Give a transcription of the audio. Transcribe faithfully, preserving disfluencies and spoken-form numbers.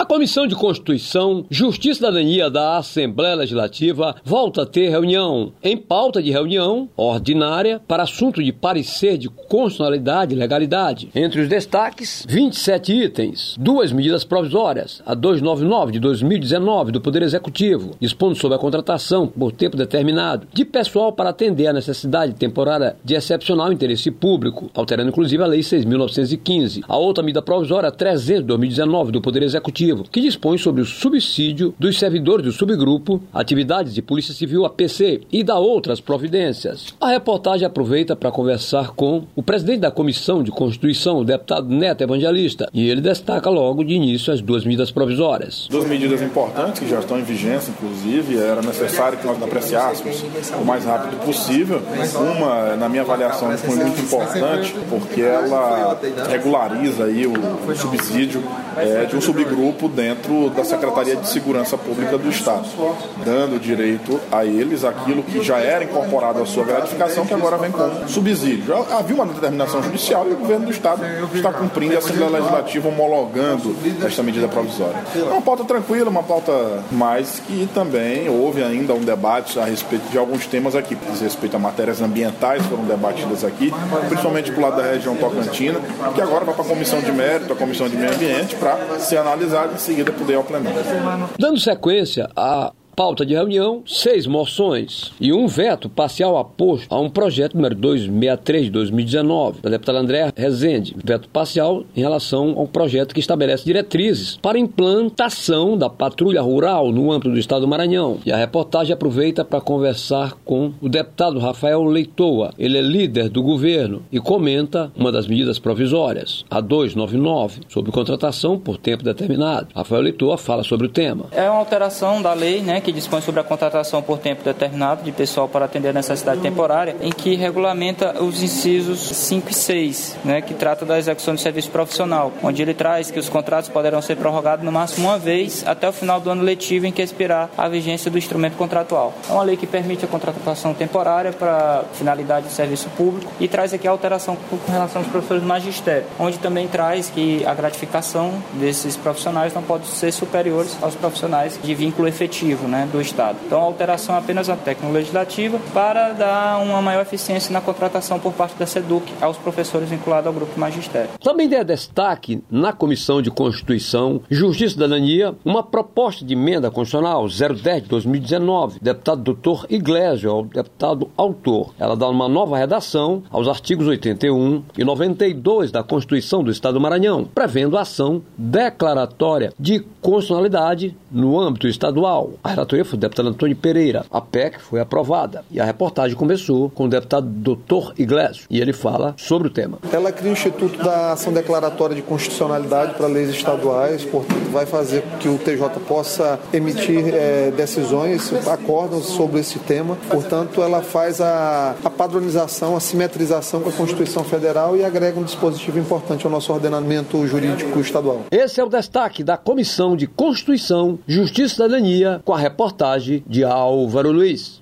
A Comissão de Constituição, Justiça e Cidadania da Assembleia Legislativa volta a ter reunião. Em pauta de reunião ordinária para assunto de parecer de constitucionalidade e legalidade. Entre os destaques, vinte e sete itens, duas medidas provisórias, a duzentos e noventa e nove de dois mil e dezenove do Poder Executivo, dispondo sobre a contratação por tempo determinado de pessoal para atender à necessidade temporária de excepcional interesse público, alterando inclusive a Lei seis mil novecentos e quinze. A outra medida provisória trezentos de dois mil e dezenove do Poder Executivo, que dispõe sobre o subsídio dos servidores do subgrupo, atividades de Polícia Civil A P C e da outras providências. A reportagem aproveita para conversar com o presidente da Comissão de Constituição, o deputado Neto Evangelista, e ele destaca logo de início as duas medidas provisórias. Duas medidas importantes que já estão em vigência, inclusive, era necessário que nós apreciássemos o mais rápido possível. Uma, na minha avaliação, foi muito importante porque ela regulariza aí o, o subsídio é, de um subgrupo dentro da Secretaria de Segurança Pública do Estado, dando direito a eles aquilo que já era incorporado à sua gratificação, que agora vem como subsídio. Já havia uma determinação judicial e o governo do Estado está cumprindo e a Assembleia Legislativa homologando esta medida provisória. É uma pauta tranquila, uma pauta mais que também houve ainda um debate a respeito de alguns temas aqui, diz respeito a matérias ambientais foram debatidas aqui, principalmente para o lado da região Tocantina, que agora vai para a Comissão de Mérito, a Comissão de Meio Ambiente, para ser analisado e em seguida poder ir ao plenário. Dando sequência a pauta de reunião, seis moções e um veto parcial aposto a um projeto número duzentos e sessenta e três de dois mil e dezenove, da deputada Andréa Rezende. Veto parcial em relação ao projeto que estabelece diretrizes para a implantação da patrulha rural no âmbito do estado do Maranhão. E a reportagem aproveita para conversar com o deputado Rafael Leitoa. Ele é líder do governo e comenta uma das medidas provisórias, a duzentos e noventa e nove, sobre contratação por tempo determinado. Rafael Leitoa fala sobre o tema. É uma alteração da lei, né, que dispõe sobre a contratação por tempo determinado de pessoal para atender a necessidade temporária, em que regulamenta os incisos cinco e seis, né, que trata da execução de serviço profissional, onde ele traz que os contratos poderão ser prorrogados no máximo uma vez até o final do ano letivo em que expirar a vigência do instrumento contratual. É uma lei que permite a contratação temporária para finalidade de serviço público e traz aqui a alteração com relação aos professores do magistério, onde também traz que a gratificação desses profissionais não pode ser superiores aos profissionais de vínculo efetivo, né, do Estado. Então, a alteração é apenas uma técnica legislativa para dar uma maior eficiência na contratação por parte da SEDUC aos professores vinculados ao grupo magistério. Também deu destaque na Comissão de Constituição, Justiça e Cidadania, uma proposta de emenda constitucional zero dez de dois mil e dezenove, deputado doutor Iglesias, o deputado autor. Ela dá uma nova redação aos artigos oitenta e um e noventa e dois da Constituição do Estado do Maranhão, prevendo a ação declaratória de constitucionalidade no âmbito estadual. A relatoria foi do deputado Antônio Pereira. A P E C foi aprovada. E a reportagem começou com o deputado doutor Iglesias. E ele fala sobre o tema. Ela cria o Instituto da Ação Declaratória de Constitucionalidade para leis estaduais, portanto, vai fazer com que o T J possa emitir é, decisões, acórdãos sobre esse tema. Portanto, ela faz a, a padronização, a simetrização com a Constituição Federal e agrega um dispositivo importante ao nosso ordenamento jurídico estadual. Esse é o destaque da Comissão de Constituição, Justiça e Cidadania, com a reportagem de Álvaro Luiz.